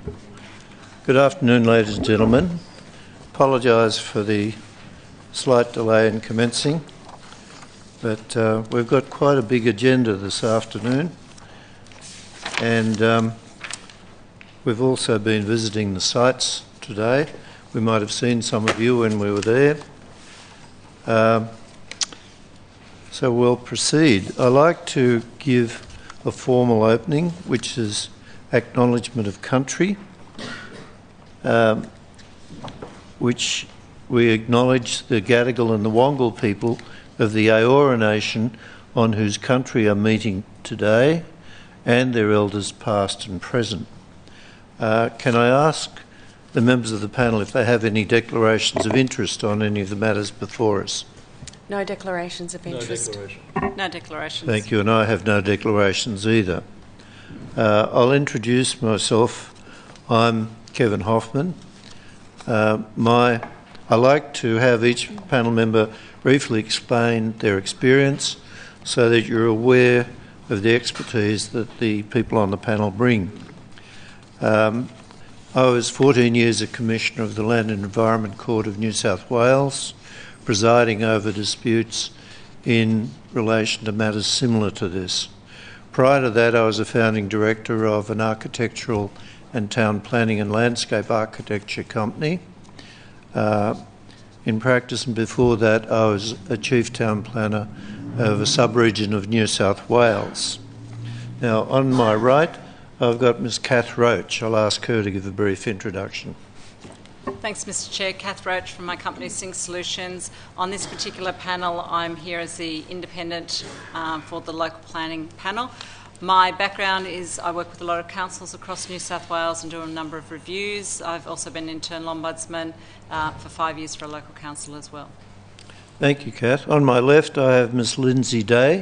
Good afternoon, ladies and gentlemen. Apologise for the slight delay in commencing, but we've got quite a big agenda this afternoon, and we've also been visiting the sites today. We might have seen some of you when we were there. So we'll proceed. I'd like to give a formal opening, which is acknowledgement of country, which we acknowledge the Gadigal and the Wangal people of the Eora Nation on whose country are meeting today, and their elders past and present. Can I ask the members of the panel if they have any declarations of interest on any of the matters before us? No declarations of interest. No declarations. Thank you, and I have no declarations either. I'll introduce myself. I'm Kevin Hoffman. I like to have each panel member briefly explain their experience so that you're aware of the expertise that the people on the panel bring. I was 14 years a Commissioner of the Land and Environment Court of New South Wales, presiding over disputes in relation to matters similar to this. Prior to that, I was a founding director of an architectural and town planning and landscape architecture company. In practice, and before that, I was a chief town planner of a sub-region of New South Wales. Now, on my right, I've got Ms. Kath Roach. I'll ask her to give a brief introduction. Thanks, Mr. Chair. Kath Roach from my company, Sync Solutions. On this particular panel, I'm here as the independent for the local planning panel. My background is I work with a lot of councils across New South Wales and do a number of reviews. I've also been internal ombudsman for 5 years for a local council as well. Thank you, Kath. On my left, I have Ms. Lindsay Day.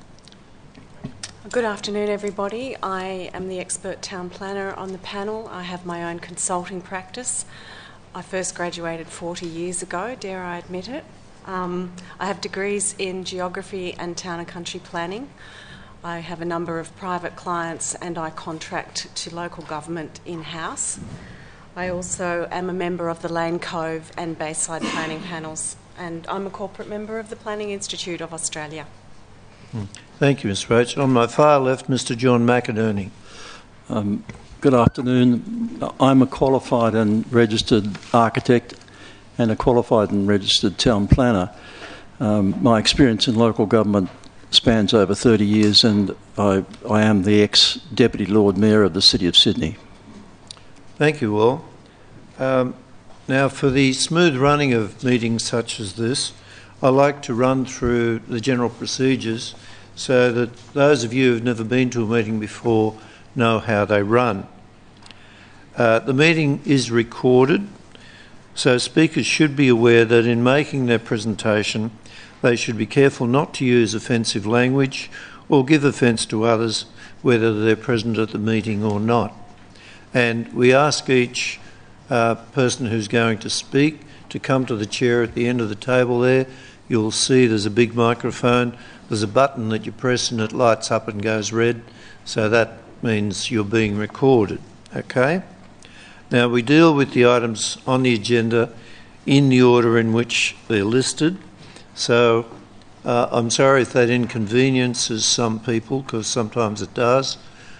Good afternoon, everybody. I am the expert town planner on the panel. I have my own consulting practice. I first graduated 40 years ago, dare I admit it. I have degrees in geography and town and country planning. I have a number of private clients and I contract to local government in-house. I also am a member of the Lane Cove and Bayside planning panels, and I'm a corporate member of the Planning Institute of Australia. Thank you, Ms. Roach. On my far left, Mr. John McInerney. Good afternoon. I'm a qualified and registered architect and a qualified and registered town planner. My experience in local government spans over 30 years, and I am the ex-Deputy Lord Mayor of the City of Sydney. Thank you all. Now, for the smooth running of meetings such as this, I'd like to run through the general procedures so that those of you who have never been to a meeting before know how they run. The meeting is recorded, so speakers should be aware that in making their presentation, they should be careful not to use offensive language or give offence to others, whether they're present at the meeting or not. And we ask each person who's going to speak to come to the chair at the end of the table there. You'll see there's a big microphone. There's a button that you press and it lights up and goes red, so that means you're being recorded, okay? Now, we deal with the items on the agenda in the order in which they're listed. So I'm sorry if that inconveniences some people, because sometimes it does.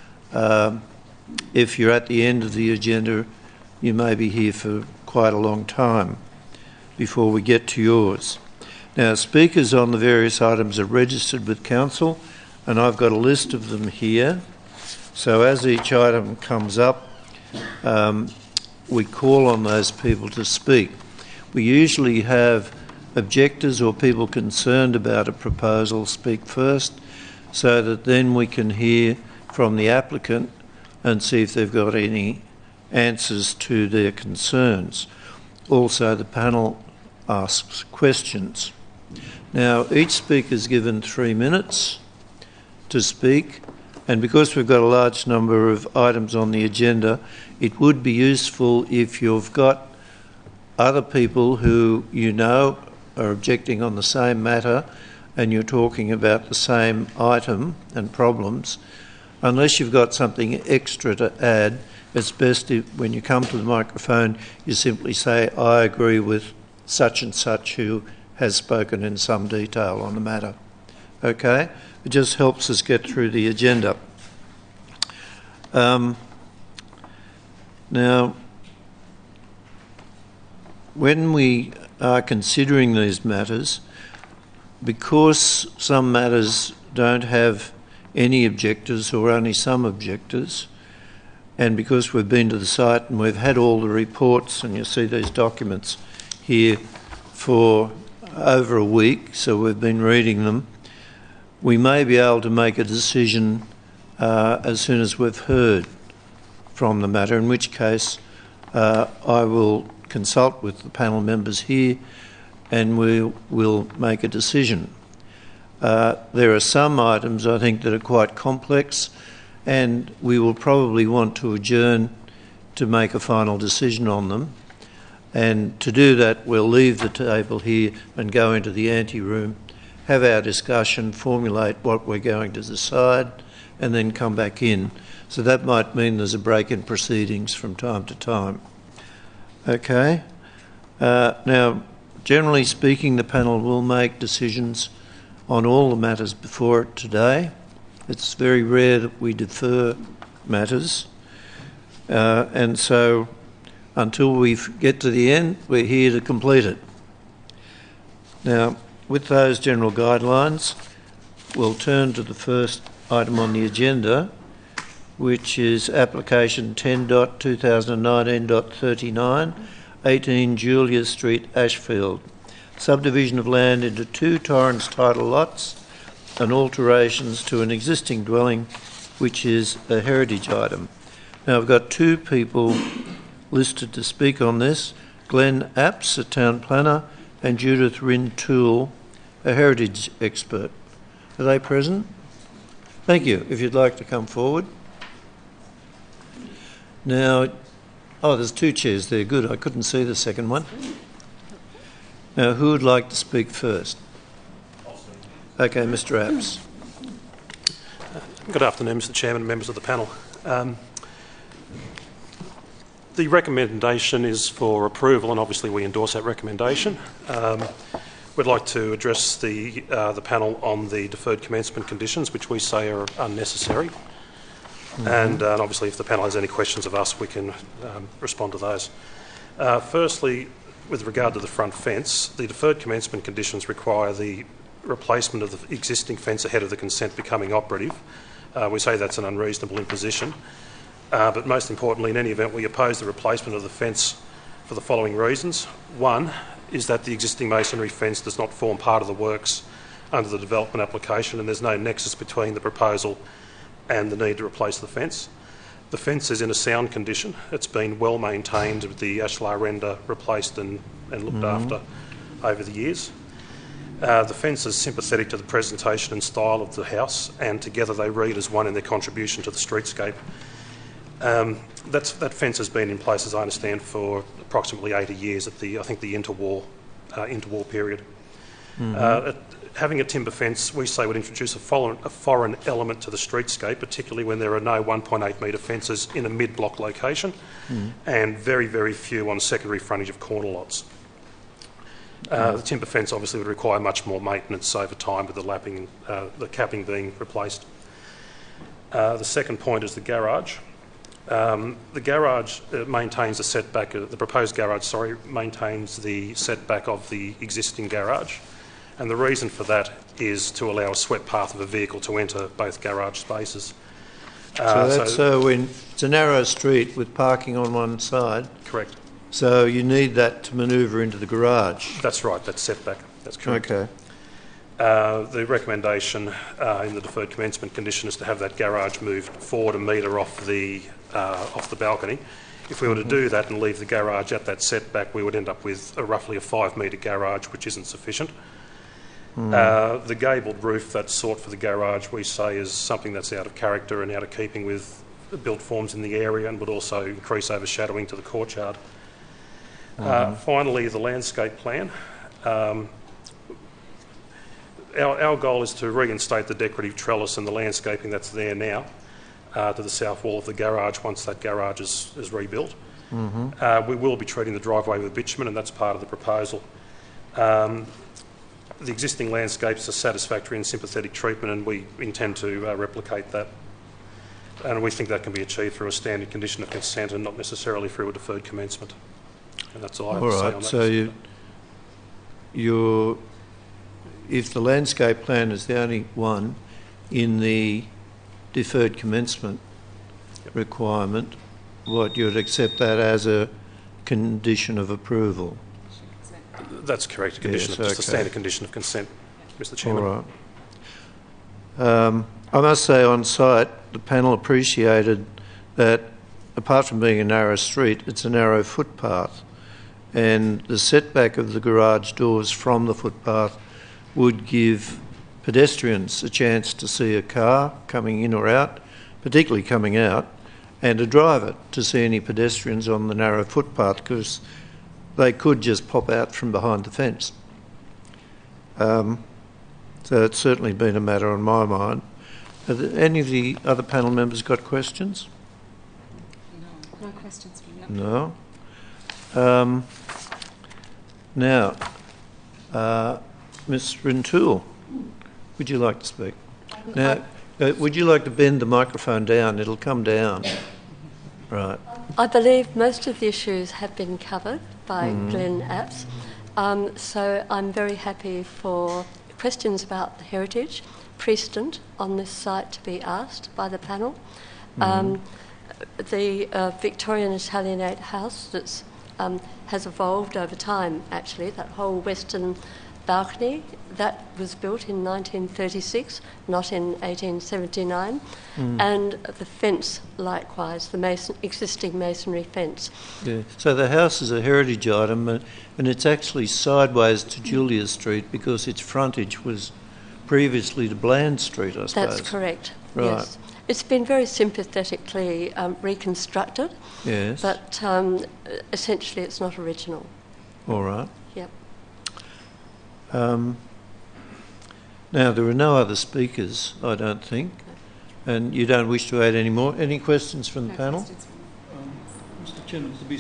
If you're at the end of the agenda, you may be here for quite a long time before we get to yours. Now, speakers on the various items are registered with council, and I've got a list of them here. So as each item comes up, we call on those people to speak. We usually have objectors or people concerned about a proposal speak first, so that then we can hear from the applicant and see if they've got any answers to their concerns. Also, the panel asks questions. Now, each speaker is given 3 minutes to speak, and because we've got a large number of items on the agenda, it would be useful if you've got other people who you know are objecting on the same matter and you're talking about the same item and problems, unless you've got something extra to add, it's best if, when you come to the microphone, you simply say, I agree with such and such who has spoken in some detail on the matter. Okay? It just helps us get through the agenda. Now, when we are considering these matters, because some matters don't have any objectors or only some objectors, and because we've been to the site and we've had all the reports, and you see these documents here for over a week, so we've been reading them, we may be able to make a decision as soon as we've heard from the matter, in which case I will consult with the panel members here and we will make a decision. There are some items I think that are quite complex, and we will probably want to adjourn to make a final decision on them. And to do that, we'll leave the table here and go into the ante room, have our discussion, formulate what we're going to decide, and then come back in. So that might mean there's a break in proceedings from time to time. Okay. Now, generally speaking, the panel will make decisions on all the matters before it today. It's very rare that we defer matters. And so until we get to the end, we're here to complete it. Now, with those general guidelines, we'll turn to the first item on the agenda, which is application 10.2019.39, 18 Julia Street, Ashfield. Subdivision of land into 2 Torrens title lots and alterations to an existing dwelling, which is a heritage item. Now, I've got 2 people listed to speak on this, Glenn Apps, a town planner, and Judith Rintoul, a heritage expert. Are they present? Thank you. If you'd like to come forward. Now, there's 2 chairs there. Good. I couldn't see the second one. Now, who would like to speak first? Okay, Mr. Apps. Good afternoon, Mr. Chairman and members of the panel. The recommendation is for approval, and obviously we endorse that recommendation. We'd like to address the panel on the deferred commencement conditions, which we say are unnecessary. And obviously, if the panel has any questions of us, we can respond to those. Firstly, with regard to the front fence, the deferred commencement conditions require the replacement of the existing fence ahead of the consent becoming operative. We say that's an unreasonable imposition. But most importantly, in any event, we oppose the replacement of the fence for the following reasons. One is that the existing masonry fence does not form part of the works under the development application, and there's no nexus between the proposal and the need to replace the fence. The fence is in a sound condition. It's been well maintained with the ashlar render replaced and looked after over the years. The fence is sympathetic to the presentation and style of the house, and together they read as one in their contribution to the streetscape. That fence has been in place, as I understand, for approximately 80 years at the interwar period. Having a timber fence, we say, would introduce a foreign element to the streetscape, particularly when there are no 1.8 metre fences in a mid-block location and very, very few on secondary frontage of corner lots. The timber fence obviously would require much more maintenance over time with the capping being replaced. The second point is the garage. The garage maintains a setback, the proposed garage, maintains the setback of the existing garage. And the reason for that is to allow a swept path of a vehicle to enter both garage spaces. It's a narrow street with parking on one side. Correct. So you need that to manoeuvre into the garage. That's right, that's setback. That's correct. Okay. The recommendation in the deferred commencement condition is to have that garage moved forward a metre off the balcony. If we were to do that and leave the garage at that setback, we would end up with roughly a 5 metre garage, which isn't sufficient. The gabled roof that's sought for the garage, we say, is something that's out of character and out of keeping with built forms in the area and would also increase overshadowing to the courtyard. Finally, the landscape plan. Our goal is to reinstate the decorative trellis and the landscaping that's there now. to the south wall of the garage once that garage is rebuilt. We will be treating the driveway with bitumen, and that's part of the proposal. The existing landscapes are satisfactory and sympathetic treatment, and we intend to replicate that. And we think that can be achieved through a standard condition of consent and not necessarily through a deferred commencement. And that's all I have to say on that. So if the landscape plan is the only one in the deferred commencement requirement, you'd accept that as a condition of approval? That's correct. Just a standard condition of consent, Mr. Chairman. All right. I must say on site, the panel appreciated that apart from being a narrow street, it's a narrow footpath, and the setback of the garage doors from the footpath would give pedestrians a chance to see a car coming in or out, particularly coming out, and a driver to see any pedestrians on the narrow footpath, because they could just pop out from behind the fence. So it's certainly been a matter on my mind. Have any of the other panel members got questions? No questions from them. No. Now, Ms. Rintoul, would you like to speak? Now, would you like to bend the microphone down? It'll come down. Right. I believe most of the issues have been covered by Glenn Apps, so I'm very happy for questions about the heritage precedent on this site to be asked by the panel. The Victorian Italianate house that's has evolved over time, actually. That whole western balcony, that was built in 1936, not in 1879. And the fence, likewise, the existing masonry fence. Yeah. So the house is a heritage item, and it's actually sideways to Julia Street because its frontage was previously to Bland Street, I suppose. That's correct, Right. yes. It's been very sympathetically reconstructed, Yes. but essentially it's not original. All right. Yep. Now, there are no other speakers, I don't think, and you don't wish to add any more. Any questions from the panel? Mr. Chairman, to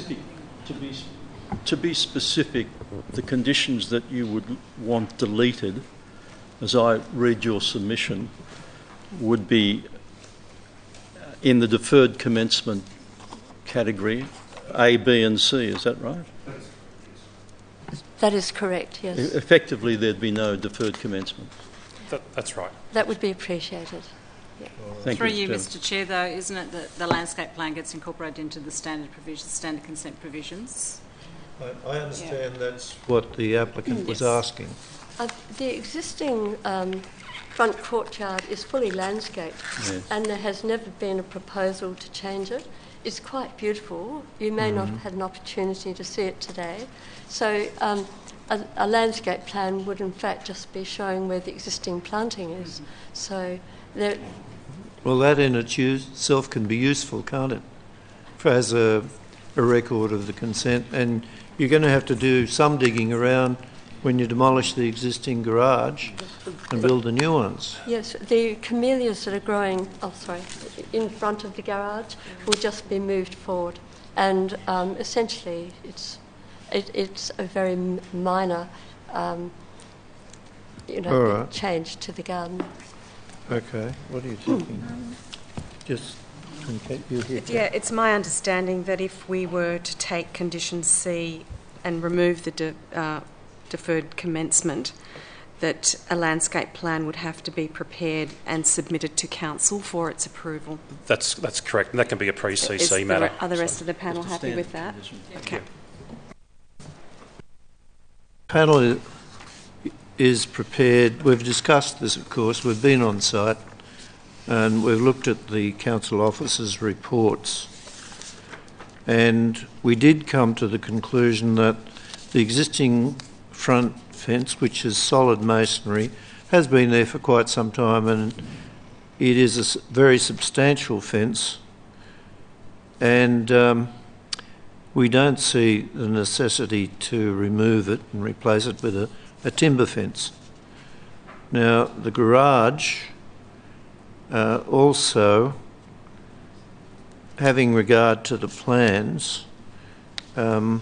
be specific, the conditions that you would want deleted, as I read your submission, would be in the deferred commencement category, A, B and C, is that right? That is correct, yes. Effectively, there'd be no deferred commencement. That's right. That would be appreciated. Thank Through you, you, Mr. Chair, though, isn't it that the landscape plan gets incorporated into the standard consent provisions? I understand that's what the applicant was asking. The existing front courtyard is fully landscaped, Yes. and there has never been a proposal to change it. It's quite beautiful. You may not have had an opportunity to see it today. So a landscape plan would in fact just be showing where the existing planting is. So there... Well, that in itself can be useful, can't it? As a record of the consent. And you're going to have to do some digging around when you demolish the existing garage and build the new ones. Yes, the camellias that are growing, in front of the garage will just be moved forward. And essentially it's a very minor right. change to the garden. Okay, what are you thinking? Just you here. Yeah, it's my understanding that if we were to take condition C and remove the deferred commencement, that a landscape plan would have to be prepared and submitted to council for its approval. That's correct, and that can be a pre-CC matter. Are the rest of the panel happy with that? Okay. Panel is prepared. We've discussed this, of course. We've been on site and we've looked at the council officers' reports, and we did come to the conclusion that the existing front fence, which is solid masonry, has been there for quite some time, and it is a very substantial fence, and we don't see the necessity to remove it and replace it with a timber fence. Now, the garage also having regard to the plans, the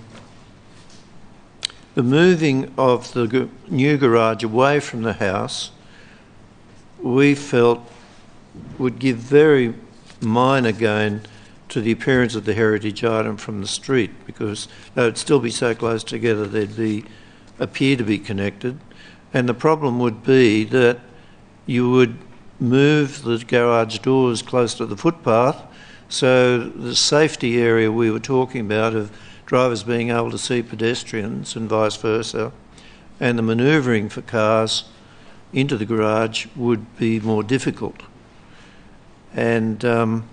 moving of the new garage away from the house, we felt would give very minor gain to the appearance of the heritage item from the street, because they would still be so close together they'd appear to be connected. And the problem would be that you would move the garage doors close to the footpath, so the safety area we were talking about of drivers being able to see pedestrians and vice versa, and the manoeuvring for cars into the garage would be more difficult. And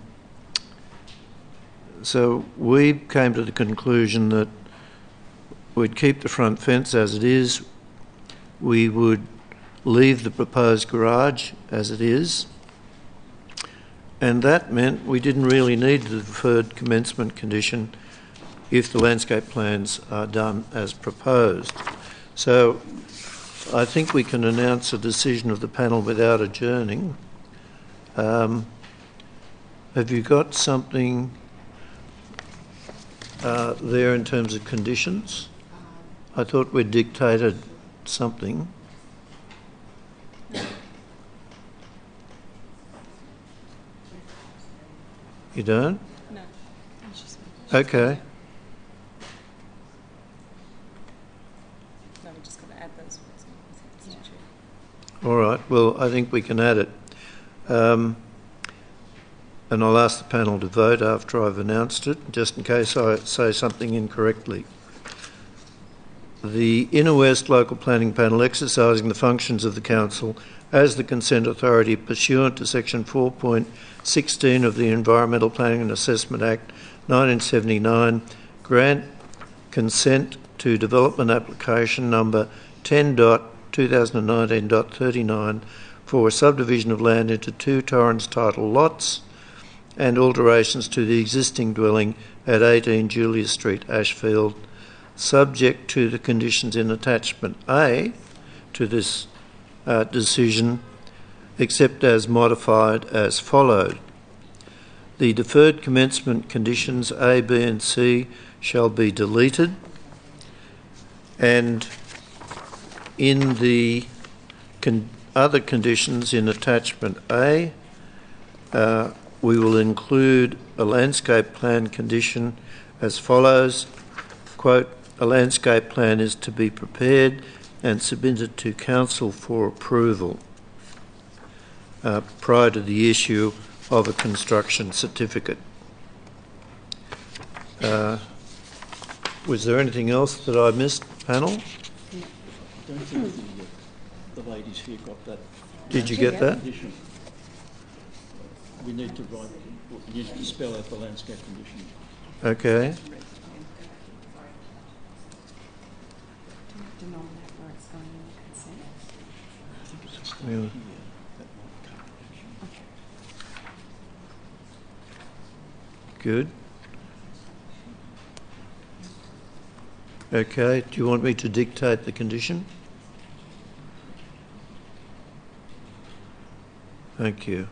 so we came to the conclusion that we'd keep the front fence as it is, we would leave the proposed garage as it is, and that meant we didn't really need the deferred commencement condition if the landscape plans are done as proposed. So I think we can announce a decision of the panel without adjourning. Have you got something there in terms of conditions? I thought we'd dictated something. You don't? No. Okay. No, we're just going to add those words. All right. Well, I think we can add it. And I'll ask the panel to vote after I've announced it, just in case I say something incorrectly. The Inner West Local Planning Panel, exercising the functions of the Council as the consent authority pursuant to section 4.16 of the Environmental Planning and Assessment Act 1979, grant consent to development application number 10.2019.39 for a subdivision of land into 2 Torrens title lots and alterations to the existing dwelling at 18 Julia Street, Ashfield, subject to the conditions in attachment A to this decision, except as modified as followed. The deferred commencement conditions A, B and C shall be deleted, and in the other conditions in attachment A, we will include a landscape plan condition as follows, quote, a landscape plan is to be prepared and submitted to Council for approval prior to the issue of a construction certificate. Was there anything else that I missed, panel? I don't think the ladies here got that. Did you get that? Condition. We need to write, you need to spell out the landscape condition. Okay. Yeah. Good. Okay, do you want me to dictate the condition? Thank you.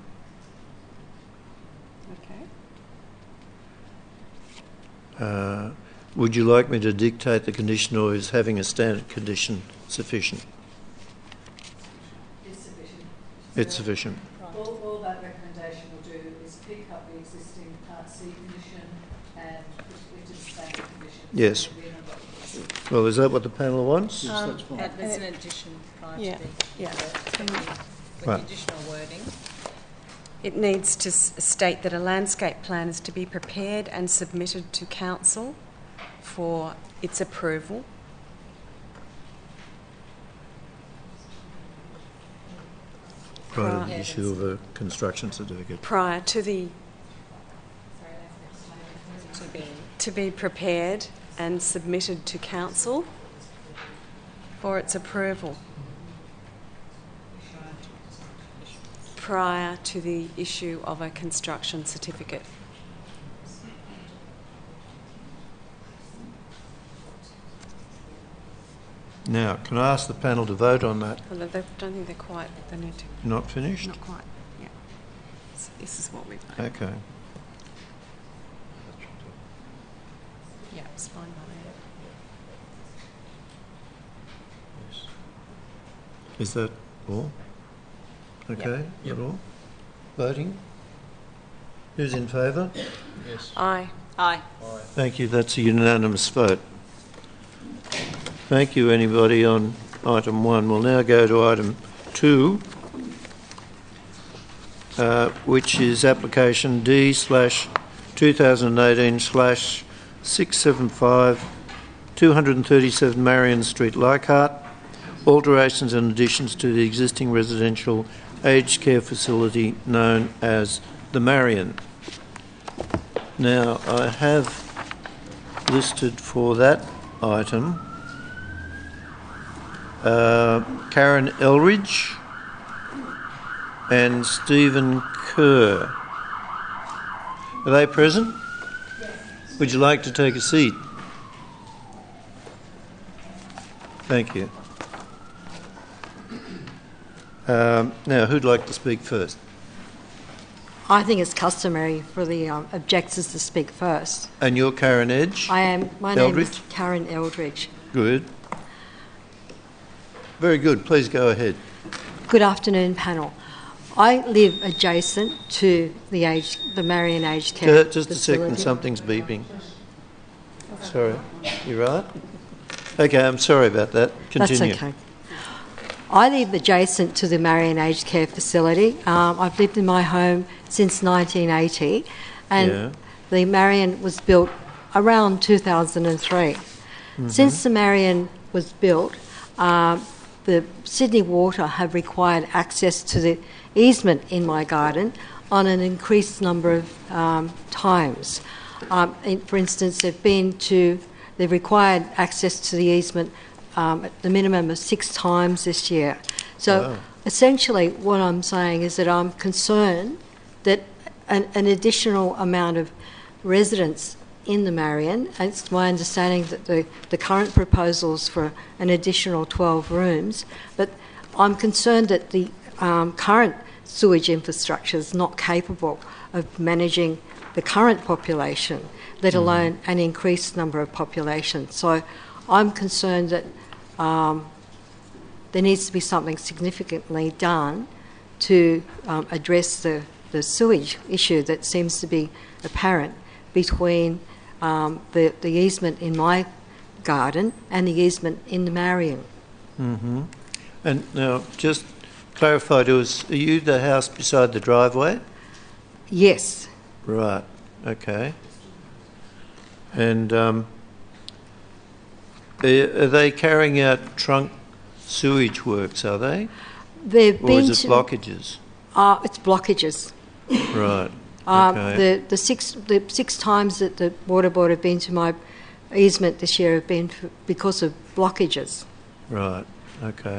Okay. Would you like me to dictate the condition, or is having a standard condition sufficient? It's sufficient. It's sufficient. All that recommendation will do is pick up the existing Part C condition and put it into standard conditions. Yes. Well, is that what the panel wants? Yes, that's fine. There's an addition prior Yeah, to the, yeah. with Right. the additional wording. It needs to state that a landscape plan is to be prepared and submitted to Council for its approval. Prior to the issue of a construction certificate. Prior to the to be prepared and submitted to Council for its approval prior to the issue of a construction certificate. Now, can I ask the panel to vote on that? Well, I don't think they're quite. They need to. Not finished? Not quite. Yeah. This is what we've done. Okay. It's fine by me. Yes. Is that all? Okay, Yep. that all? Voting? Who's in favour? Yes. Aye. Aye. Thank you, that's a unanimous vote. Thank you, anybody on item 1. We'll now go to item 2, which is application D/2018/675, 237 Marion Street, Leichhardt, alterations and additions to the existing residential aged care facility known as the Marion. Now, I have listed for that item Karen Elridge and Stephen Kerr. Are they present? Yes. Would you like to take a seat? Thank you. Now, who'd like to speak first? I think it's customary for the objectors to speak first. And you're Karen Edge? I am. My name is Karen Eldridge. Good. Very good. Please go ahead. Good afternoon, panel. I live adjacent to the Marion Aged Care Just facility. a second, something's beeping. Sorry. You right? Okay, I'm sorry about that. Continue. That's okay. I live adjacent to the Marion Aged Care facility. I've lived in my home since 1980, and the Marion was built around 2003. Mm-hmm. Since the Marion was built, the Sydney Water have required access to the easement in my garden on an increased number of times. For instance, they've required access to the easement at the minimum of 6 times this year. So essentially what I'm saying is that I'm concerned that an additional amount of residents in the Marion, and it's my understanding that the current proposal's for an additional 12 rooms, but I'm concerned that the current sewage infrastructure is not capable of managing the current population, let alone an increased number of population. So I'm concerned that there needs to be something significantly done to address the sewage issue that seems to be apparent between the easement in my garden and the easement in the Marion. Mm-hmm. And now, just clarify to us, are you the house beside the driveway? Yes. Right, okay. And are they carrying out trunk sewage works, are they? Or is it blockages? It's blockages. Right. Okay. The six times that the Water Board have been to my easement this year have been because of blockages. Right, okay.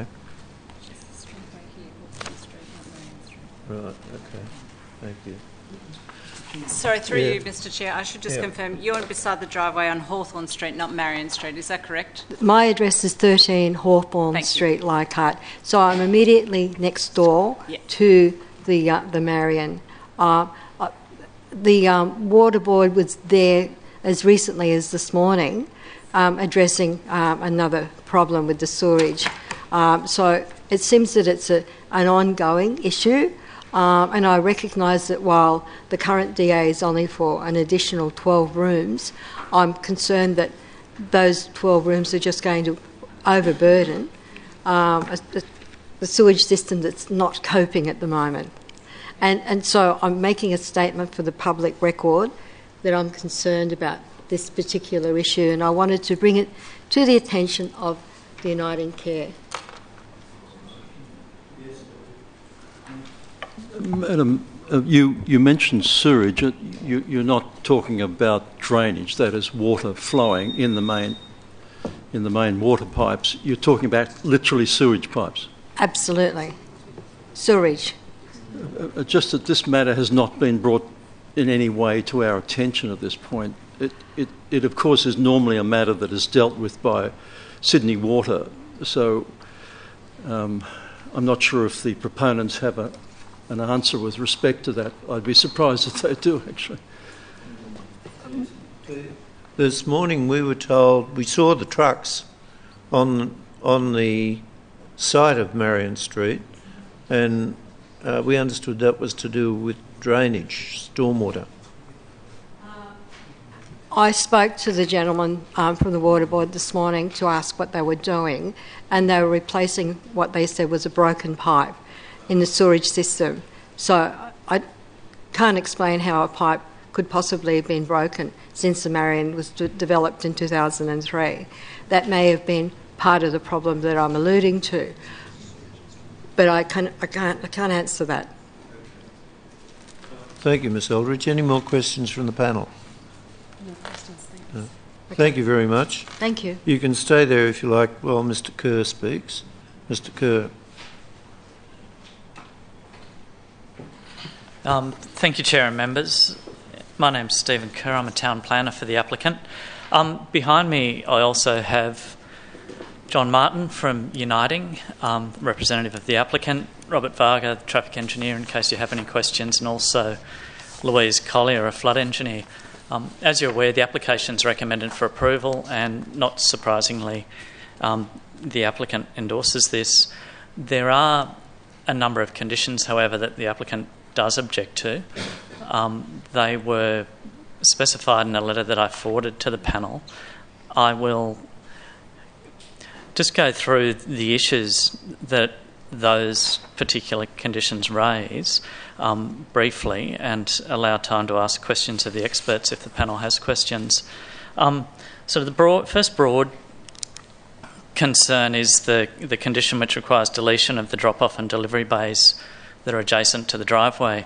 Right, okay. Thank you. Sorry, through you, Mr. Chair, I should just confirm, you're beside the driveway on Hawthorn Street, not Marion Street, is that correct? My address is 13 Hawthorn Street, Leichhardt. So I'm immediately next door to the Marion. The Water Board was there as recently as this morning addressing another problem with the sewerage. So it seems that it's an ongoing issue. And I recognise that while the current DA is only for an additional 12 rooms, I'm concerned that those 12 rooms are just going to overburden the sewage system that's not coping at the moment. And so I'm making a statement for the public record that I'm concerned about this particular issue, and I wanted to bring it to the attention of the Uniting Care. Madam, you mentioned sewage. You're not talking about drainage, that is water flowing in the main water pipes. You're talking about literally sewage pipes. Absolutely. Sewerage. Just that this matter has not been brought in any way to our attention at this point. It of course is normally a matter that is dealt with by Sydney Water, so I'm not sure if the proponents have an answer with respect to that. I'd be surprised if they do, actually. this morning we were told, we saw the trucks on the site of Marion Street, and we understood that was to do with drainage, stormwater. I spoke to the gentleman from the Water Board this morning to ask what they were doing, and they were replacing what they said was a broken pipe in the sewerage system. So I can't explain how a pipe could possibly have been broken since the Marion was developed in 2003. That may have been part of the problem that I'm alluding to, but I can't answer that. Thank you, Ms. Eldridge. Any more questions from the panel? No questions, thanks. No. Thank you very much. Thank you. You can stay there if you like while Mr. Kerr speaks. Mr. Kerr. Thank you, Chair and members. My name's Stephen Kerr. I'm a town planner for the applicant. Behind me, I also have John Martin from Uniting, representative of the applicant, Robert Varga, the traffic engineer, in case you have any questions, and also Louise Collier, a flood engineer. As you're aware, the application is recommended for approval, and not surprisingly, the applicant endorses this. There are a number of conditions, however, that the applicant does object to. They were specified in a letter that I forwarded to the panel. I will just go through the issues that those particular conditions raise briefly, and allow time to ask questions of the experts if the panel has questions. So the first broad concern is the condition which requires deletion of the drop-off and delivery bays that are adjacent to the driveway.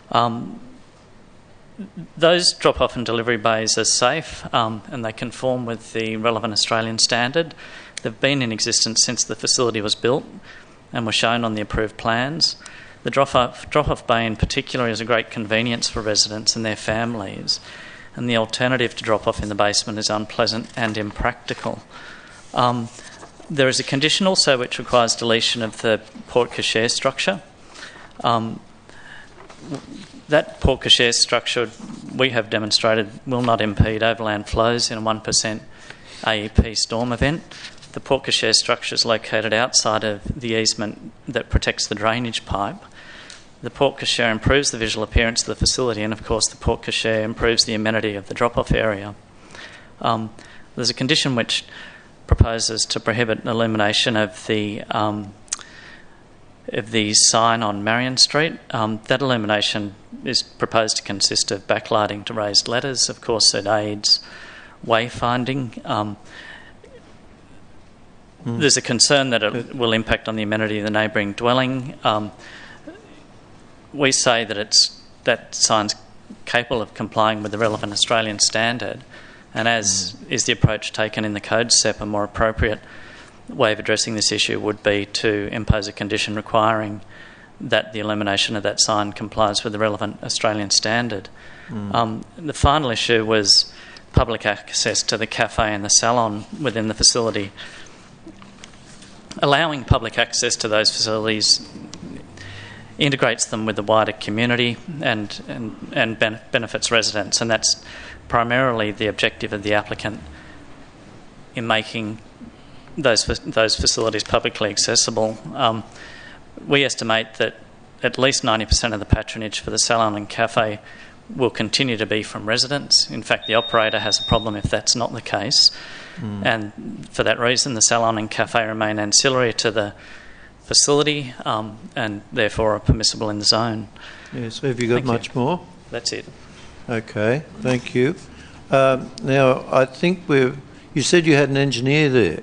Those drop-off and delivery bays are safe, and they conform with the relevant Australian standard. They've been in existence since the facility was built and were shown on the approved plans. The drop-off bay in particular is a great convenience for residents and their families, and the alternative to drop-off in the basement is unpleasant and impractical. There is a condition also which requires deletion of the porte cochere structure. That porte cochere structure, we have demonstrated, will not impede overland flows in a 1% AEP storm event. The porte cochere structure is located outside of the easement that protects the drainage pipe. The porte cochere improves the visual appearance of the facility, and of course the porte cochere improves the amenity of the drop-off area. There's a condition which proposes to prohibit illumination of the sign on Marion Street. That illumination is proposed to consist of backlighting to raised letters. Of course, it aids wayfinding. There's a concern that it will impact on the amenity of the neighbouring dwelling. We say that that sign's capable of complying with the relevant Australian standard, and as is the approach taken in the Code SEP, a more appropriate way of addressing this issue would be to impose a condition requiring that the illumination of that sign complies with the relevant Australian standard. The final issue was public access to the cafe and the salon within the facility. Allowing public access to those facilities integrates them with the wider community and benefits residents, and that's primarily the objective of the applicant in making those facilities publicly accessible. We estimate that at least 90% of the patronage for the salon and cafe will continue to be from residents. In fact, the operator has a problem if that's not the case. And for that reason, the salon and cafe remain ancillary to the facility and therefore are permissible in the zone. Yes, have you got much more? That's it. Okay, thank you. Now, I think you said you had an engineer there.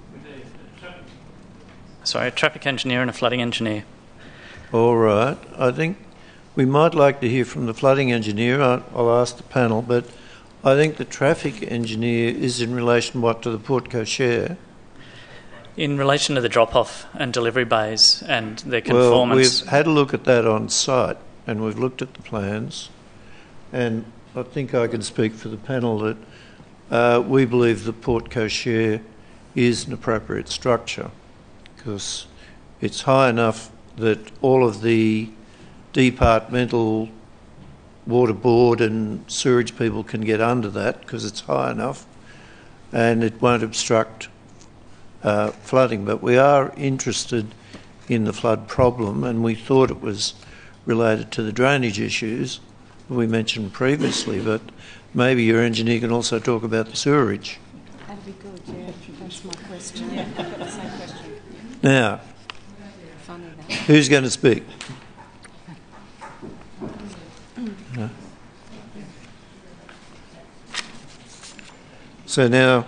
Sorry, a traffic engineer and a flooding engineer. All right. I think we might like to hear from the flooding engineer. I'll ask the panel, but I think the traffic engineer is in relation to the porte cochere. In relation to the drop-off and delivery bays and their conformance. Well, we've had a look at that on site, and we've looked at the plans, and I think I can speak for the panel that we believe the porte cochere is an appropriate structure because it's high enough that all of the departmental water board and sewerage people can get under that because it's high enough and it won't obstruct flooding. But we are interested in the flood problem, and we thought it was related to the drainage issues we mentioned previously, but maybe your engineer can also talk about the sewerage. That'd be good, yeah. That's my question. Yeah, I've got the same question. Now, Funny that. who's going to speak? No. So now,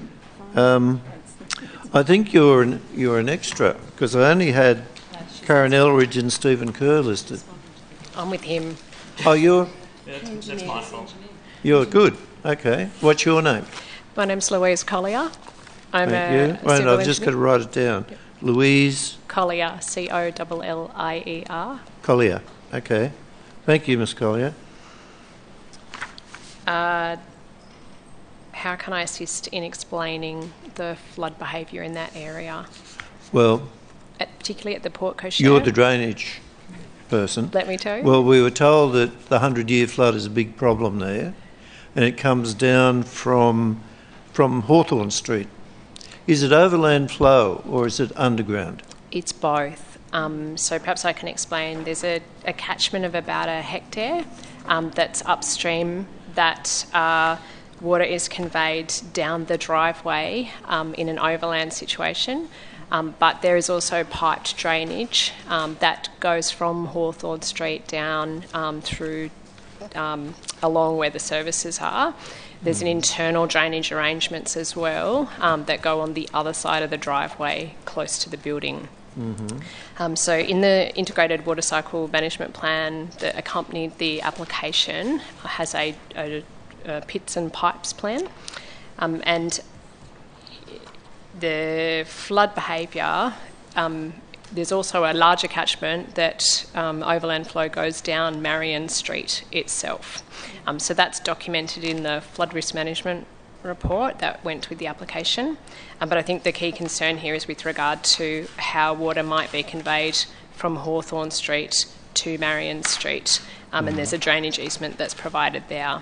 I think you're an extra because I only had Karen Elridge and Stephen Kerr listed. I'm with him. Oh, you're That's my fault. You're good. Okay. What's your name? My name's Louise Collier. I'm Thank a you. Wait, civil I've just got to write it down. Yep. Louise Collier, Collier. Collier. Okay. Thank you, Miss Collier. How can I assist in explaining the flood behaviour in that area, Well, particularly at the Port Cochere? you're the drainage person. Let me tell you. Well, we were told that the 100-year flood is a big problem there, and it comes down from Hawthorn Street. Is it overland flow or is it underground? It's both. So perhaps I can explain. There's a catchment of about a hectare that's upstream that water is conveyed down the driveway in an overland situation. But there is also piped drainage that goes from Hawthorn Street down through along where the services are. There's an internal drainage arrangements as well that go on the other side of the driveway close to the building. Mm-hmm. So in the Integrated Water Cycle Management Plan that accompanied the application has a pits and pipes plan, and the flood behaviour, there's also a larger catchment that overland flow goes down Marion Street itself. So that's documented in the flood risk management report that went with the application. But I think the key concern here is with regard to how water might be conveyed from Hawthorn Street to Marion Street, and there's a drainage easement that's provided there.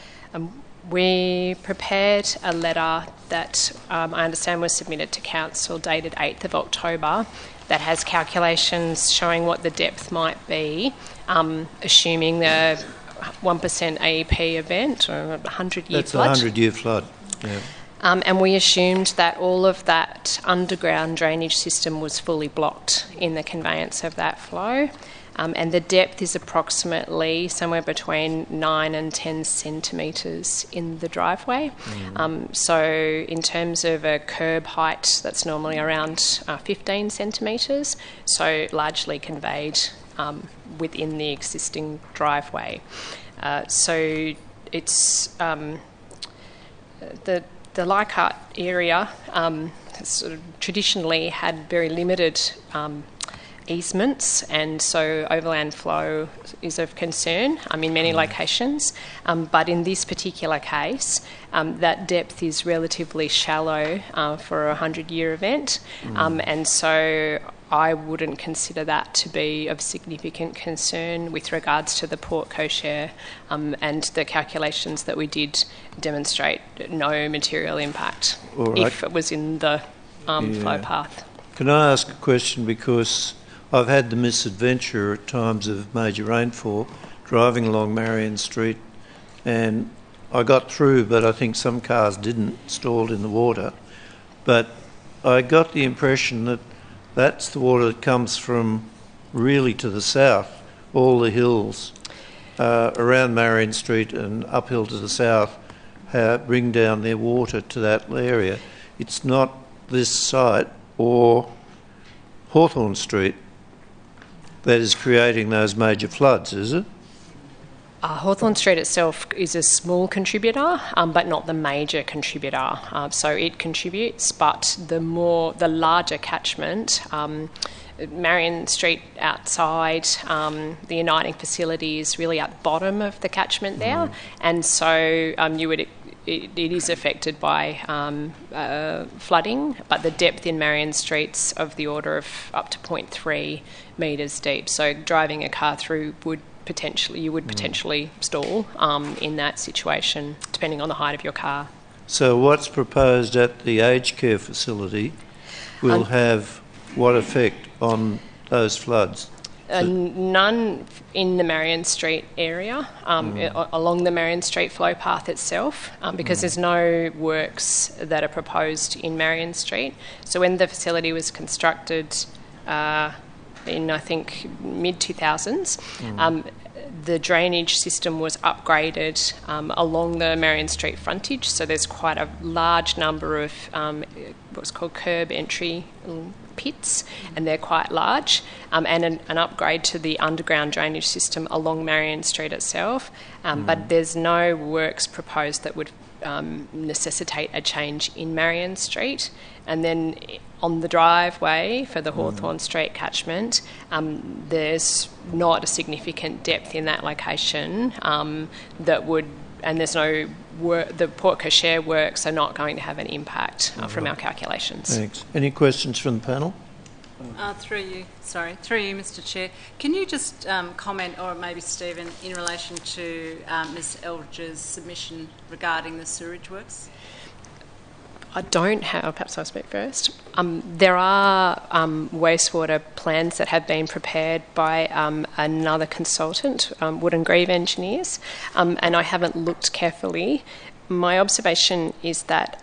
We prepared a letter that I understand was submitted to Council dated 8th of October that has calculations showing what the depth might be, assuming the 1% AEP event or a 100-year flood. That's a 100-year flood, yeah. And we assumed that all of that underground drainage system was fully blocked in the conveyance of that flow. And the depth is approximately somewhere between 9 and 10 centimetres in the driveway. So in terms of a curb height, that's normally around 15 centimetres, so largely conveyed within the existing driveway. So it's the Leichhardt area sort of traditionally had very limited easements, and so overland flow is of concern in many locations, but in this particular case that depth is relatively shallow for a 100-year event, and so I wouldn't consider that to be of significant concern with regards to the Port Cochere, and the calculations that we did demonstrate no material impact if it was in the flow path. Can I ask a question, because I've had the misadventure at times of major rainfall driving along Marion Street, and I got through, but I think some cars didn't, stalled in the water. But I got the impression that that's the water that comes from really to the south, all the hills around Marion Street and uphill to the south bring down their water to that area. It's not this site or Hawthorn Street that is creating those major floods, is it? Hawthorn Street itself is a small contributor, but not the major contributor. So it contributes, but the larger catchment, Marion Street outside, the Uniting facility is really at the bottom of the catchment there, and so it is affected by flooding, but the depth in Marion Street's of the order of up to 0.3 metres deep. So driving a car through would potentially stall in that situation, depending on the height of your car. So what's proposed at the aged care facility will have what effect on those floods? None in the Marion Street area, along the Marion Street flow path itself, because there's no works that are proposed in Marion Street. So when the facility was constructed in, I think, mid-2000s, the drainage system was upgraded along the Marion Street frontage, so there's quite a large number of what's called curb entry pits, and they're quite large, and an upgrade to the underground drainage system along Marion Street itself, but there's no works proposed that would necessitate a change in Marion Street. And then on the driveway for the Hawthorn Street catchment, there's not a significant depth in that location that would, and there's no the Port Cochere works are not going to have an impact from our calculations. Thanks. Any questions from the panel? Through you, Mr. Chair. Can you just comment, or maybe Stephen, in relation to Ms. Eldridge's submission regarding the sewerage works? I don't have, perhaps I'll speak first. There are wastewater plans that have been prepared by another consultant, Wood and Grieve Engineers, and I haven't looked carefully. My observation is that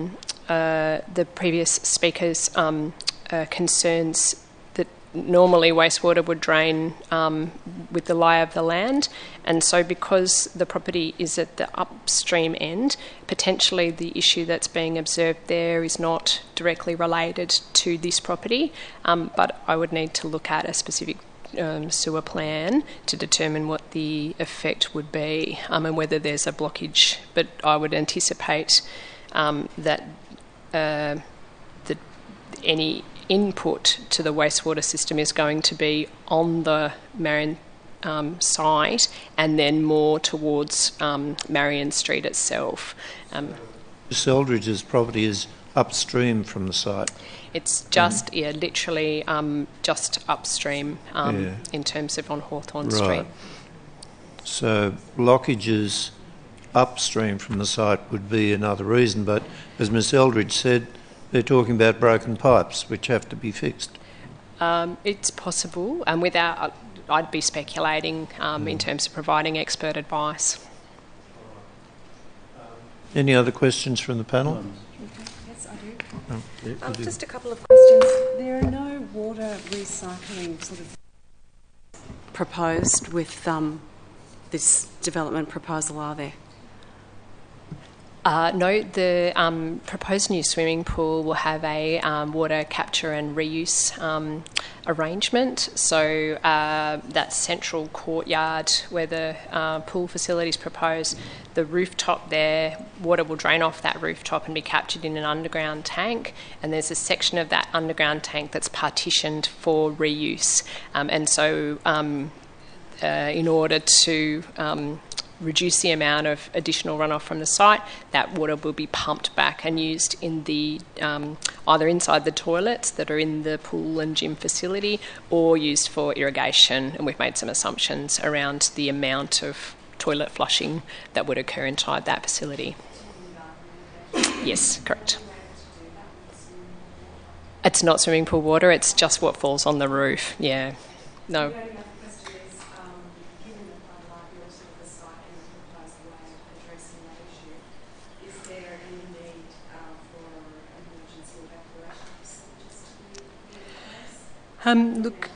the previous speaker's concerns that normally wastewater would drain with the lie of the land, and so because the property is at the upstream end, potentially the issue that's being observed there is not directly related to this property, but I would need to look at a specific sewer plan to determine what the effect would be and whether there's a blockage. But I would anticipate that any input to the wastewater system is going to be on the Marion site and then more towards Marion Street itself. Ms. Eldridge's property is upstream from the site. It's just, literally just upstream in terms of on Hawthorn Street. So blockages upstream from the site would be another reason, but as Ms. Eldridge said, they're talking about broken pipes which have to be fixed. It's possible, and I'd be speculating in terms of providing expert advice. Any other questions from the panel? Yes, I do. Just a couple of questions. There are no water recycling sort of proposed with this development proposal, are there? No, the proposed new swimming pool will have a water capture and reuse arrangement. So that central courtyard where the pool facility is proposed, the rooftop there, water will drain off that rooftop and be captured in an underground tank. And there's a section of that underground tank that's partitioned for reuse. And so in order to reduce the amount of additional runoff from the site, that water will be pumped back and used in the either inside the toilets that are in the pool and gym facility or used for irrigation. And we've made some assumptions around the amount of toilet flushing that would occur inside that facility. Yes, correct. It's not swimming pool water, it's just what falls on the roof. Yeah, no. Look,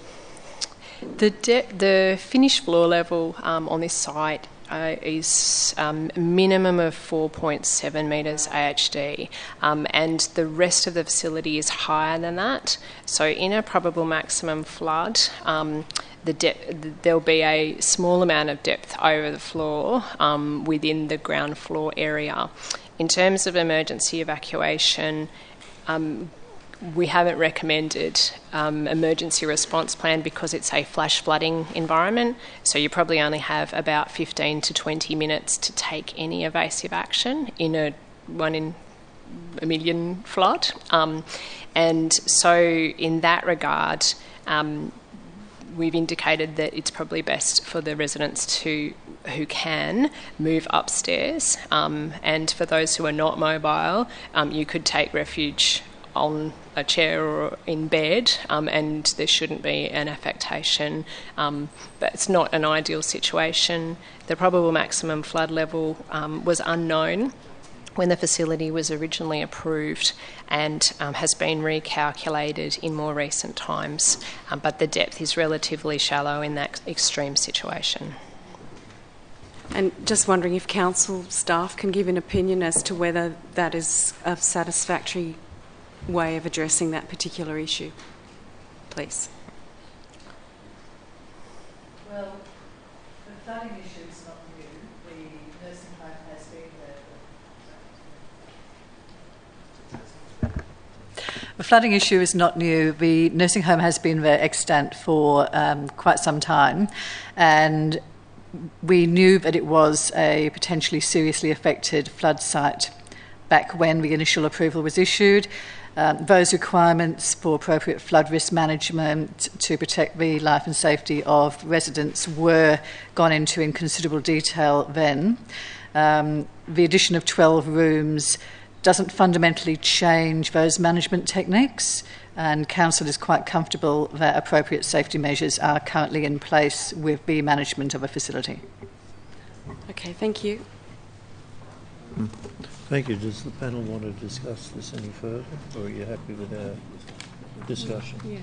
the finished floor level on this site is a minimum of 4.7 metres AHD, and the rest of the facility is higher than that. So in a probable maximum flood, there'll be a small amount of depth over the floor within the ground floor area. In terms of emergency evacuation, we haven't recommended emergency response plan because it's a flash flooding environment, so you probably only have about 15 to 20 minutes to take any evasive action in a 1 in a million flood. And so in that regard, we've indicated that it's probably best for the residents who can move upstairs, and for those who are not mobile, you could take refuge on a chair or in bed, and there shouldn't be an affectation. But it's not an ideal situation. The probable maximum flood level was unknown when the facility was originally approved, and has been recalculated in more recent times, but the depth is relatively shallow in that extreme situation. And just wondering if council staff can give an opinion as to whether that is a satisfactory way of addressing that particular issue, please. Well, the flooding issue is not new. The nursing home has been there. The flooding issue is not new. The nursing home has been there extant for quite some time, and we knew that it was a potentially seriously affected flood site back when the initial approval was issued. Those requirements for appropriate flood risk management to protect the life and safety of residents were gone into in considerable detail then. The addition of 12 rooms doesn't fundamentally change those management techniques, and Council is quite comfortable that appropriate safety measures are currently in place with the management of a facility. Okay, thank you. Thank you. Does the panel want to discuss this any further, or are you happy with our discussion? Yeah.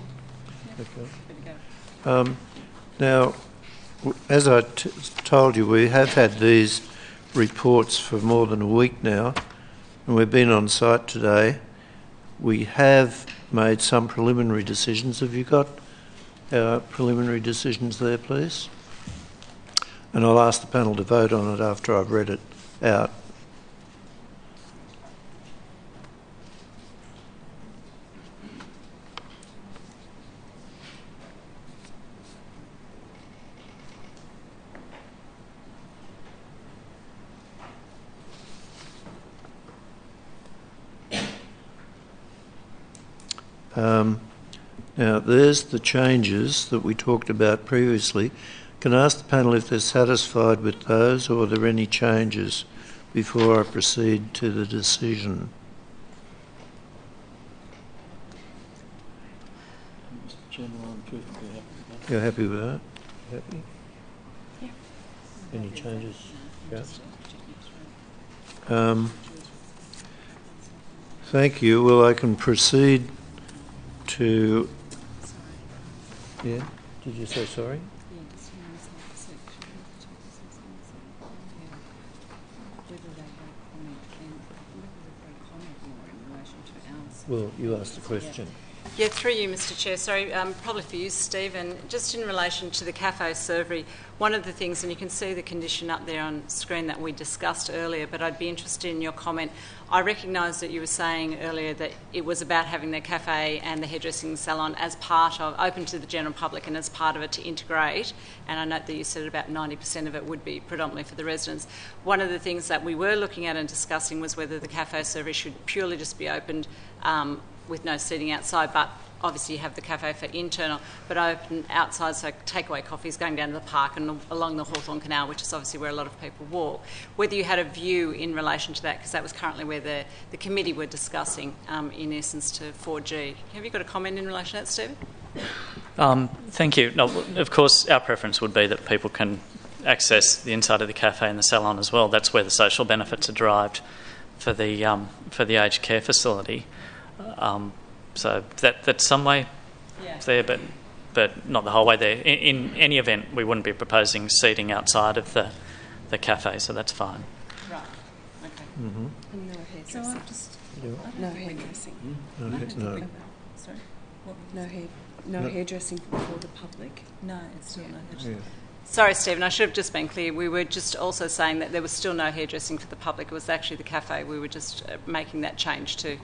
Okay. Now, as I told you, we have had these reports for more than a week now, and we've been on site today. We have made some preliminary decisions. Have you got our preliminary decisions there, please? And I'll ask the panel to vote on it after I've read it out. Now, there's the changes that we talked about previously. Can I ask the panel if they're satisfied with those, or are there any changes before I proceed to the decision? Mr. Chairman, I'm perfectly happy with that. You're happy with that? Happy? Yeah. Any changes? Yeah. Thank you. Well, I can proceed to... Yeah? Did you say sorry? Well, you asked the question. Yeah, through you, Mr. Chair. Sorry, probably for you, Stephen. Just in relation to the cafe servery, one of the things, and you can see the condition up there on screen that we discussed earlier, but I'd be interested in your comment. I recognise that you were saying earlier that it was about having the cafe and the hairdressing salon as part of, open to the general public and as part of it to integrate, and I note that you said about 90% of it would be predominantly for the residents. One of the things that we were looking at and discussing was whether the cafe servery should purely just be opened with no seating outside, but obviously you have the cafe for internal, but open outside, so takeaway coffees going down to the park and along the Hawthorn Canal, which is obviously where a lot of people walk. Whether you had a view in relation to that, because that was currently where the committee were discussing, in essence, to 4G. Have you got a comment in relation to that, Stephen? Thank you. No, of course, our preference would be that people can access the inside of the cafe and the salon as well. That's where the social benefits are derived for the aged care facility. So that's some way there, but not the whole way there. In any event, we wouldn't be proposing seating outside of the cafe, so that's fine. Right. Okay. Mm-hmm. And no hairdressing. So I've just... No hairdressing. No. Sorry? No hairdressing for the public. No, it's still no hairdressing. Yeah. Sorry, Stephen, I should have just been clear. We were just also saying that there was still no hairdressing for the public. It was actually the cafe. We were just making that change too.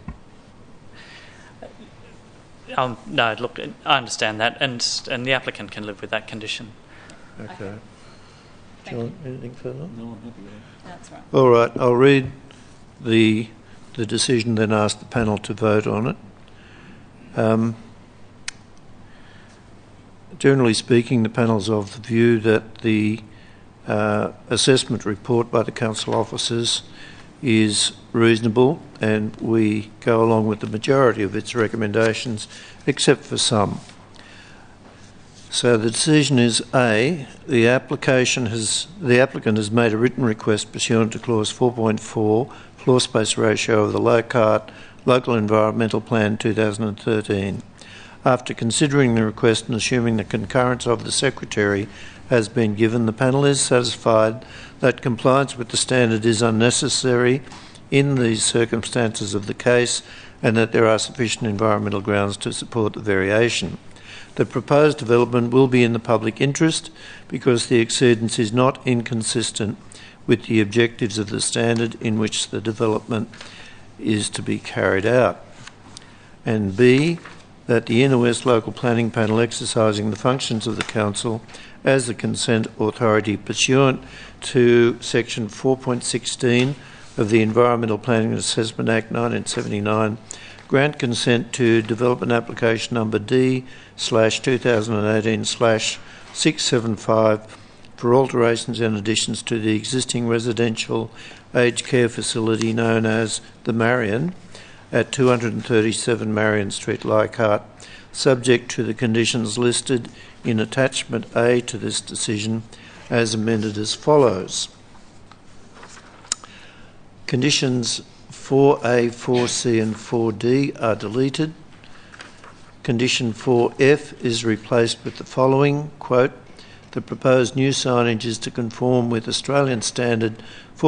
No, look, I understand that, and the applicant can live with that condition. Okay. Do you want anything further? No, I'm happy with that. That's right. All right, I'll read the decision, then ask the panel to vote on it. Generally speaking, the panel's of the view that the assessment report by the council officers is reasonable, and we go along with the majority of its recommendations, except for some. So the decision is A, the applicant has made a written request pursuant to clause 4.4, floor space ratio of the Lockhart Local Environmental Plan 2013. After considering the request and assuming the concurrence of the Secretary has been given, the panel is satisfied that compliance with the standard is unnecessary in these circumstances of the case and that there are sufficient environmental grounds to support the variation. The proposed development will be in the public interest because the exceedance is not inconsistent with the objectives of the standard in which the development is to be carried out. And B, that the Inner West Local Planning Panel exercising the functions of the Council as the consent authority pursuant to section 4.16 of the Environmental Planning and Assessment Act 1979 grant consent to development application number D/2018/675 for alterations and additions to the existing residential aged care facility known as the Marion at 237 Marion Street, Leichhardt, subject to the conditions listed in attachment A to this decision as amended as follows. Conditions 4A, 4C and 4D are deleted. Condition 4F is replaced with the following, quote, the proposed new signage is to conform with Australian Standard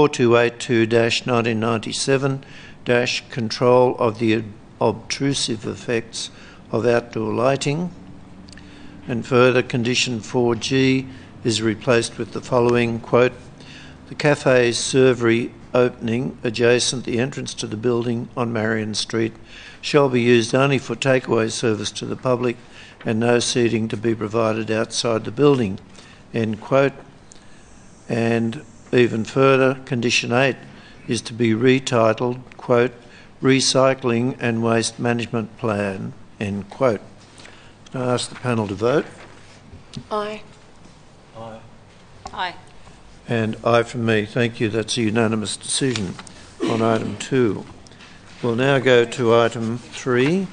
4282-1997 control of the obtrusive effects of outdoor lighting. And further, condition 4G is replaced with the following, quote, the cafe servery opening adjacent the entrance to the building on Marion Street shall be used only for takeaway service to the public and no seating to be provided outside the building, end quote. And even further, condition 8 is to be retitled, quote, recycling and waste management plan, end quote. I ask the panel to vote. Aye. Aye. Aye. And aye from me. Thank you. That's a unanimous decision on item 2. We'll now go to item 3.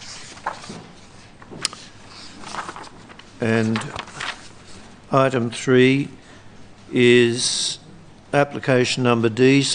And item 3 is application number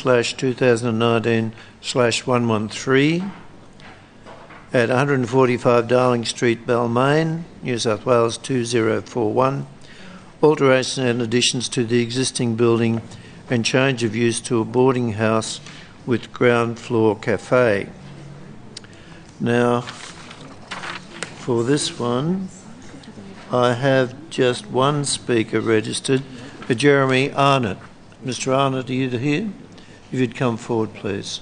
D/2019/113 at 145 Darling Street, Balmain, New South Wales 2041. Alteration and additions to the existing building and change of use to a boarding house with ground floor cafe. Now, for this one, I have just one speaker registered, Jeremy Arnott. Mr. Arnott, are you here? If you'd come forward, please.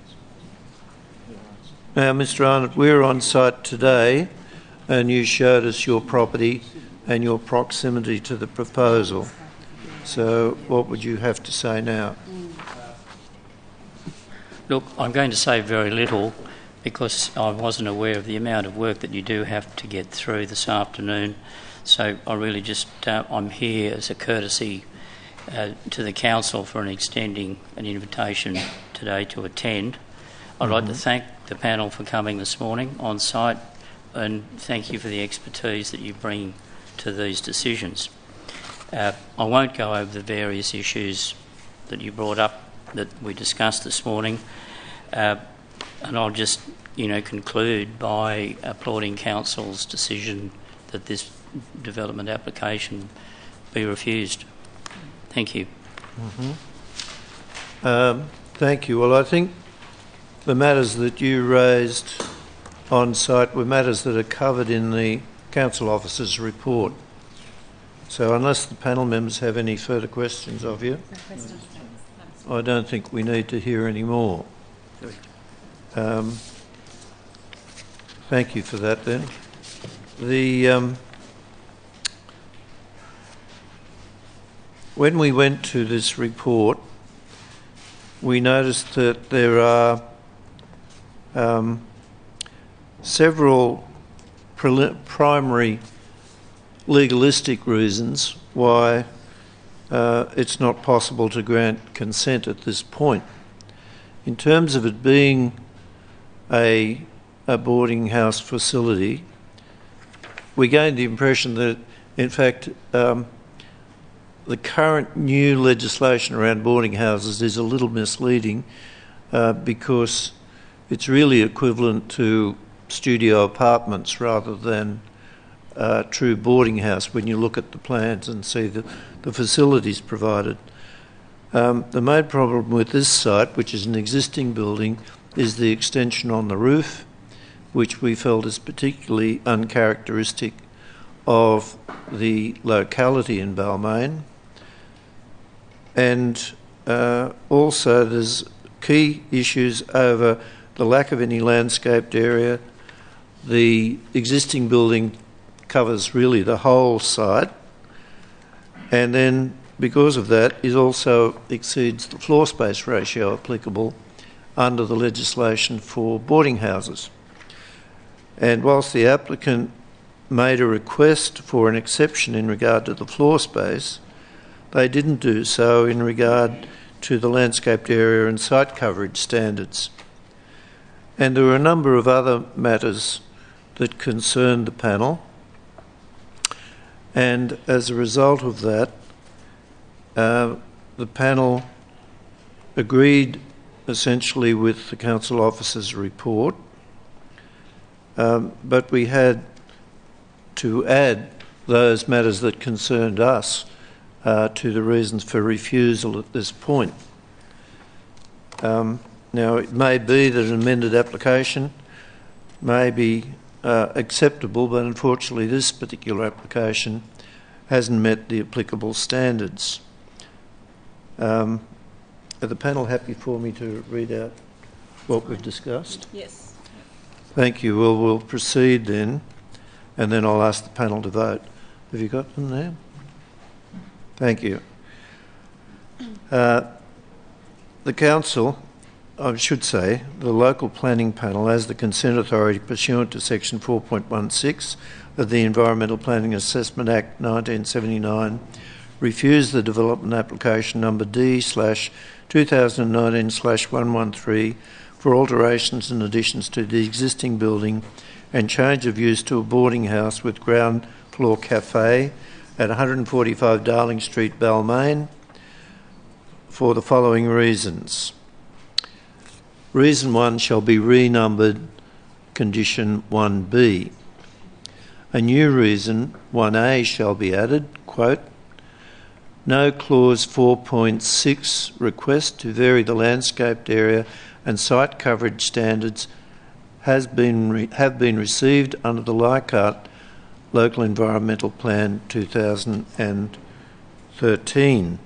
Now, Mr. Arnott, we're on site today and you showed us your property and your proximity to the proposal. So what would you have to say now? Look, I'm going to say very little because I wasn't aware of the amount of work that you do have to get through this afternoon. So I really just, I'm here as a courtesy to the Council for extending an invitation today to attend. I'd like to thank the panel for coming this morning on site and thank you for the expertise that you bring to these decisions. I won't go over the various issues that you brought up that we discussed this morning, and I'll just, conclude by applauding Council's decision that this development application be refused. Thank you. Thank you. Well, I think the matters that you raised on site were matters that are covered in the Council Officer's report. So unless the panel members have any further questions of you, I don't think we need to hear any more. Thank you for that then. When we went to this report, we noticed that there are several primary legalistic reasons why it's not possible to grant consent at this point. In terms of it being a boarding house facility, we gained the impression that, in fact, the current new legislation around boarding houses is a little misleading because it's really equivalent to studio apartments rather than true boarding house when you look at the plans and see the facilities provided. The main problem with this site, which is an existing building, is the extension on the roof, which we felt is particularly uncharacteristic of the locality in Balmain. And also there's key issues over the lack of any landscaped area. The existing building covers really the whole site, and then because of that it also exceeds the floor space ratio applicable under the legislation for boarding houses. And whilst the applicant made a request for an exception in regard to the floor space, they didn't do so in regard to the landscaped area and site coverage standards. And there were a number of other matters that concerned the panel, and as a result of that, the panel agreed essentially with the council officer's report, but we had to add those matters that concerned us to the reasons for refusal at this point. Now, it may be that an amended application may be acceptable, but unfortunately this particular application hasn't met the applicable standards. Are the panel happy for me to read out what we've discussed? Yes. Thank you. Well, we'll proceed then, and then I'll ask the panel to vote. Have you got them there? Thank you. The council, I should say, the local planning panel, as the consent authority pursuant to section 4.16 of the Environmental Planning Assessment Act 1979, refused the development application number D/2019/113 for alterations and additions to the existing building and change of use to a boarding house with ground floor cafe at 145 Darling Street, Balmain, for the following reasons. Reason 1 shall be renumbered condition 1B. A new reason 1A shall be added, quote, no clause 4.6 request to vary the landscaped area and site coverage standards have been received under the Leichhardt Local Environmental Plan 2013.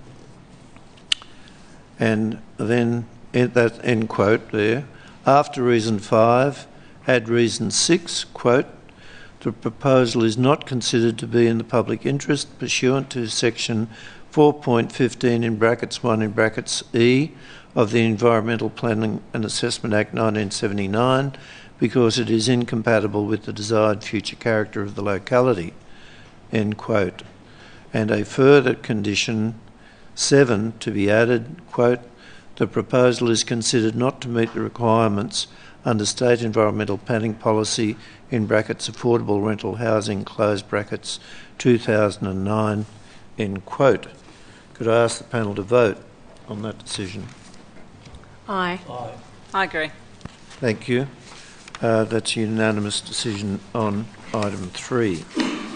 And then that end quote there. After reason 5, add reason 6, quote, the proposal is not considered to be in the public interest pursuant to section 4.15 in brackets 1 in brackets E of the Environmental Planning and Assessment Act 1979 because it is incompatible with the desired future character of the locality, end quote. And a further condition 7 to be added, quote, the proposal is considered not to meet the requirements under state environmental planning policy in brackets affordable rental housing close brackets 2009, end quote. Could I ask the panel to vote on that decision? Aye. Aye. I agree. Thank you. That's a unanimous decision on item 3.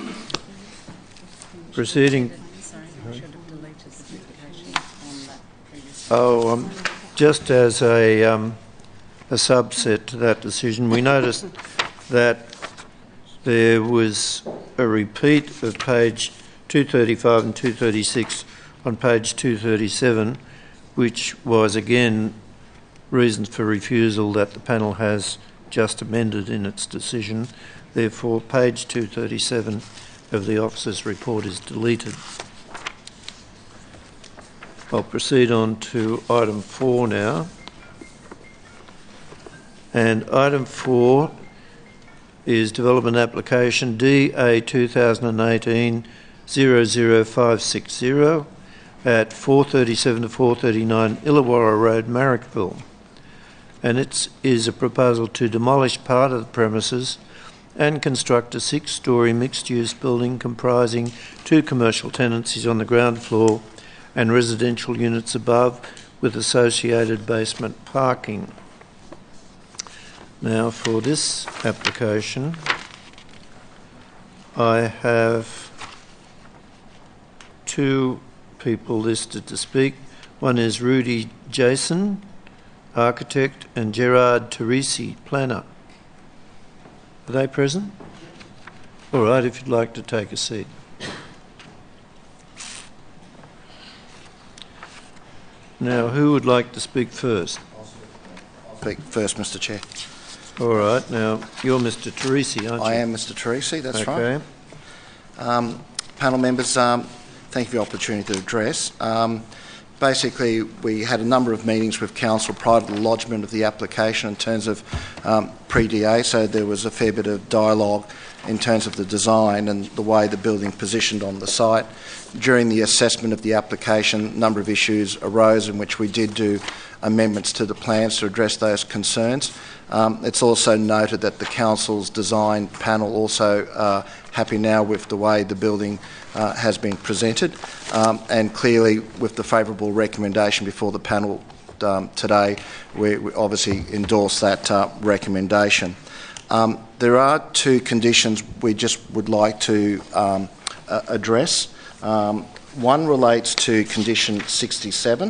Proceeding. Oh, just as a subset to that decision, we noticed that there was a repeat of page 235 and 236 on page 237, which was again reasons for refusal that the panel has just amended in its decision. Therefore, page 237 of the officer's report is deleted. I'll proceed on to item 4 now. And item 4 is development application DA 2018-00560 at 437 to 439 Illawarra Road, Marrickville. And it is a proposal to demolish part of the premises and construct a 6-storey mixed-use building comprising 2 commercial tenancies on the ground floor and residential units above, with associated basement parking. Now, for this application, I have 2 people listed to speak. One is Rudy Jason, architect, and Gerard Teresi, planner. Are they present? All right, if you'd like to take a seat. Now, who would like to speak first? I'll speak first, Mr. Chair. All right, now, you're Mr. Teresi, aren't you? I am Mr. Teresi, that's okay. Right. Panel members, thank you for the opportunity to address. Basically, we had a number of meetings with Council prior to the lodgement of the application in terms of pre-DA, so there was a fair bit of dialogue in terms of the design and the way the building positioned on the site. During the assessment of the application, a number of issues arose in which we did do amendments to the plans to address those concerns. It's also noted that the Council's design panel also happy now with the way the building has been presented, and clearly with the favourable recommendation before the panel today, we obviously endorse that recommendation. There are 2 conditions we just would like to address. One relates to condition 67.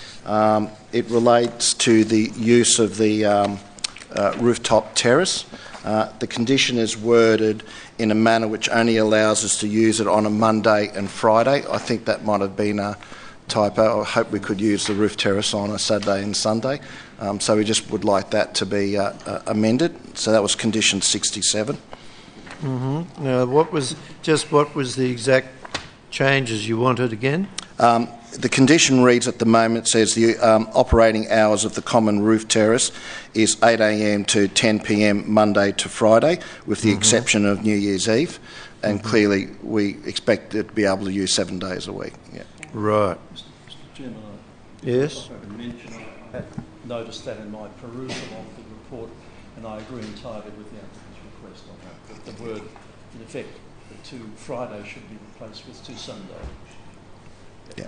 It relates to the use of the rooftop terrace. The condition is worded in a manner which only allows us to use it on a Monday and Friday. I think that might have been a typo. I hope we could use the roof terrace on a Saturday and Sunday. So we just would like that to be amended. So that was condition 67. Mm-hmm. Now, what was the exact changes you wanted again? The condition reads at the moment, says the operating hours of the common roof terrace is 8 a.m. to 10 p.m. Monday to Friday, with the exception of New Year's Eve. And clearly we expect it to be able to use 7 days a week. Yeah. Right. Mr. Chairman, yes? I had noticed that in my perusal of the report, and I agree entirely with the applicant's request on that the word, in effect, the 2 Fridays should be replaced with 2 Sundays. Yeah.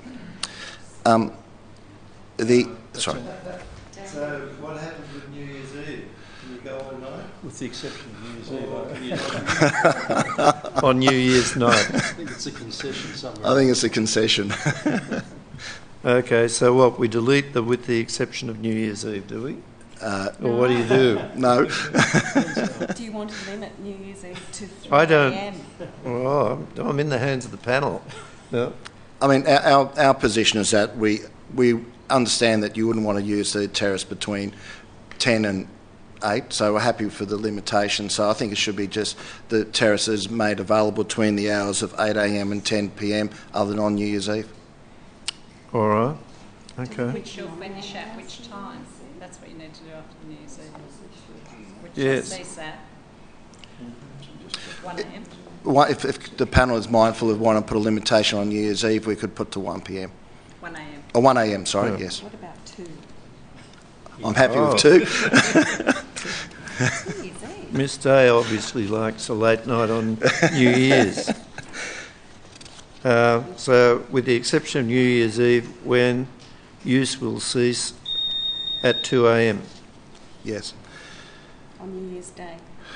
So Sorry. what happens with New Year's Eve? Can you go all night? With the exception of New Year's Eve. On New Year's night. I think it's a concession somewhere. I think it's a concession. Okay, so what, we delete the with the exception of New Year's Eve, do we? Or what do you do? No. Do you want to limit New Year's Eve to 3 I don't. a.m.? Well, I'm in the hands of the panel. No. I mean, our position is that we understand that you wouldn't want to use the terrace between 10 and 8, so we're happy for the limitation. So I think it should be just the terraces made available between the hours of 8 a.m. and 10 p.m. other than on New Year's Eve. All right. Okay. Which you'll finish at which time? That's what you need to do after New Year's Eve. Which yes. CSAT? 1 a.m. If the panel is mindful of wanting to put a limitation on New Year's Eve, we could put to 1 p.m. 1 a.m. Or 1 a.m. Sorry, yes. What about 2? I'm happy with 2. Miss Day obviously likes a late night on New Year's. So, with the exception of New Year's Eve, when use will cease at 2 a.m. Yes. On New Year's Day.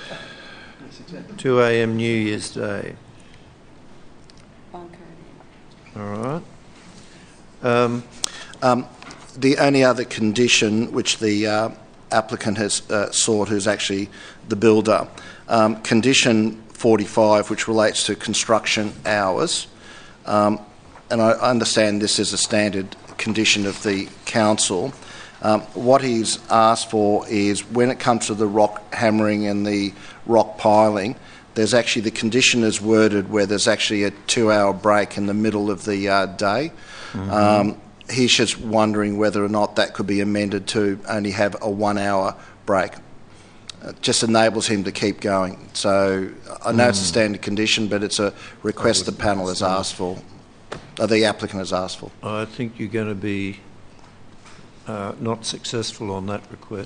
2 a.m. New Year's Day. Bunker. All right. The only other condition which the applicant has sought, who's actually the builder, condition 45, which relates to construction hours, and I understand this is a standard condition of the council. What he's asked for is when it comes to the rock hammering and the rock piling, there's actually the condition is worded where there's actually a 2-hour break in the middle of the day. Mm-hmm. He's just wondering whether or not that could be amended to only have a 1-hour break. just enables him to keep going. So I know it's a standard condition, but it's a request the panel has asked for, or the applicant has asked for. I think you're going to be not successful on that request.